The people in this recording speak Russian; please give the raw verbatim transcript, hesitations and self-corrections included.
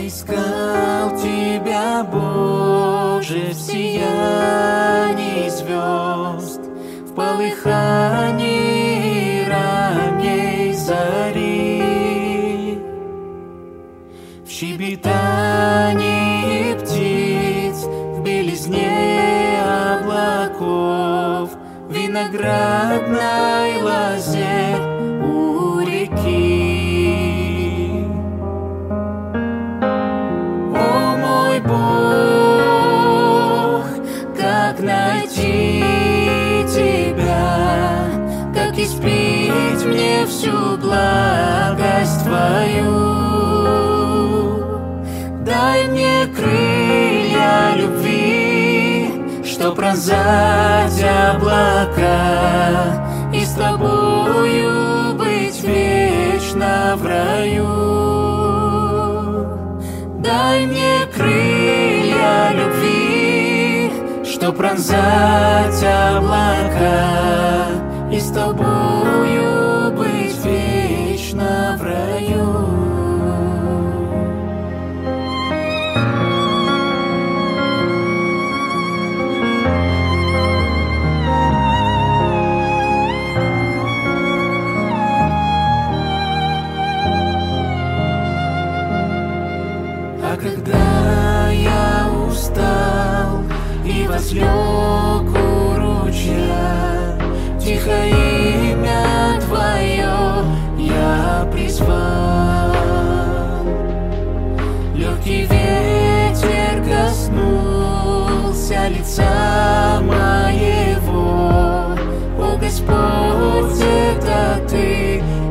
искал Тебя, Боже, в сиянии звезд, в полыхании ранней зари, в щебетании птиц, в белизне облаков, в виноградной лозе у реки. Бог, как найти Тебя, как испить мне всю благость Твою. Дай мне крылья любви, чтоб пронзать облака и с Тобою быть вечно в раю. Дай мне крылья любви, чтоб пронзать облака и с Тобою быть вечно в раю. А когда я устал и возлег у ручья, тихо имя Твое я призвал. Легкий ветер коснулся лица моего. О, Господь, это Ты